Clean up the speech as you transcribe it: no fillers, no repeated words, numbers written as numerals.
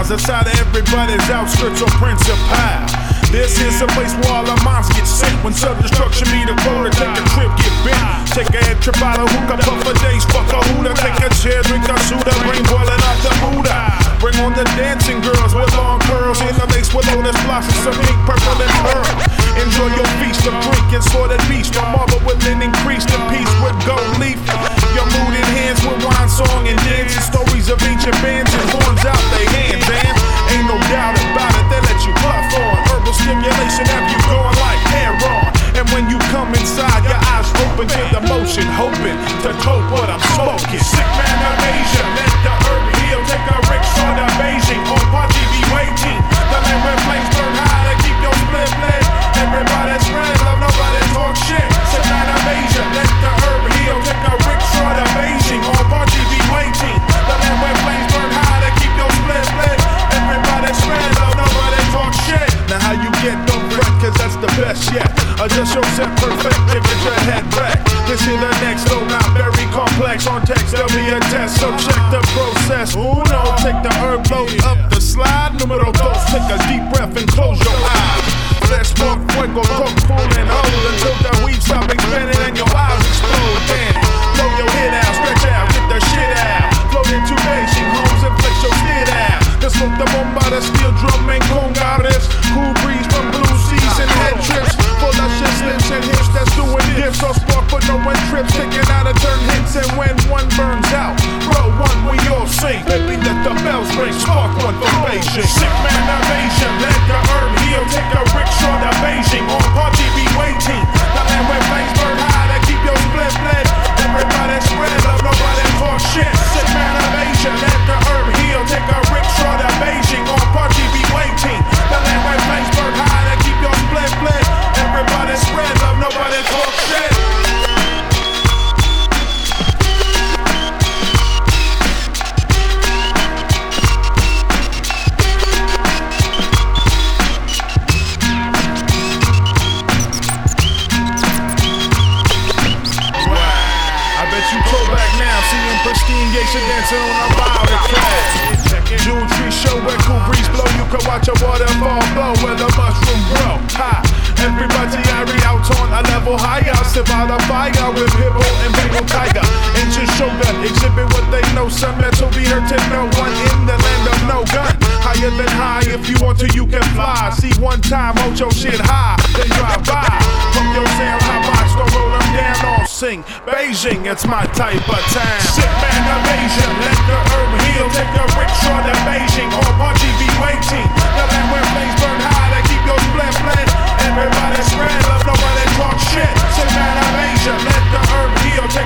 lies outside of everybody's outskirts or principal. This is a place where all our minds get sick. When self-destruction meet a quarter, take a trip, get bit. Take a head trip out of hookah, puff a days, fuck a hooter. Take a chair, drink a soda, bring boiling out the Buddha. Bring on the dancing girls with long curls, in the lace with lotus blossoms, some pink, purple, and pearl. Enjoy your feast of drink and slaughtered beast. Your marble with an increased in peace with gold leaf. Your mood enhanced with wine, song, and dancing. Stories of ancient bands and horns out their hands. And ain't no doubt about it, they let you puff on. Herbal stimulation have you going like hair on. And when you come inside, your eyes open to the motion, hoping to cope what I'm smoking. Sick man of Asia, let the herb heal. Take a rickshaw to Beijing on Part TV waiting. The land where flames burn high to keep your split lit. Everybody spread love, nobody talk shit. Sick man of Asia, let the herb heal. Take a rickshaw to Beijing on Part TV waiting. The land where flames burn high to keep your split lit. Everybody spread love, nobody talk shit. Now how you get, don't fret, cause that's the best yet. Adjust yourself perfect, get your head back. This is the next, though not very complex. On text, there'll be a test, so check the process. Uno, take the herb load up the slide. Numero dos, take a deep breath and close your eyes. Let's smoke fuego, talk, pull and hold until the weed stop expanding and your eyes explode. Then blow your head out, stretch out, get the shit out. Float into Beijing homes and flex your skid out. Let's smoke the bomba, the steel drum and conga riffs. Cool breeze from blue seas and head trips. Full of shit slips and hips that's doing dips. Or spark but no one trips, taking out a turn hits. And when one burns out, roll one we all sing. Baby, let the bells ring, spark one for Beijing. Sick man of Asia, let the herb heal. Take a rickshaw to Beijing on Part TV waiting. The land where flames burn high to keep your split lit. Everybody spread love, nobody talk shit. Sick man of Asia, let the herb heal. Take a rickshaw to Beijing on Part TV waiting. The land where flames burn high to keep your split lit. Everybody spread love, nobody talk shit. Pristine geisha dancing on a violet track. June tree show where cool breeze blow. You can watch a waterfall flow where the mushroom grow. Ha! Everybody Ari out on a level higher. Survive the fire with Hippo and Bengal Tiger. Ancient shoulder exhibit what they know. Some metal be hurting no one in the land of no gun. Higher than high, if you want to you can fly. See one time, hold your shit high, then drive by. From your sound high box, don't roll them down or sing. Beijing, it's my type of time. Sick man of Asia, let the herb heal. Take a rickshaw to Beijing on Part TV waiting. The land where flames burn high to keep your split lit. Everybody spread love, nobody talk shit. Sick man of Asia, let the herb heal.